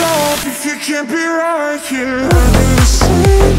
love if you can't be right here? I've been the same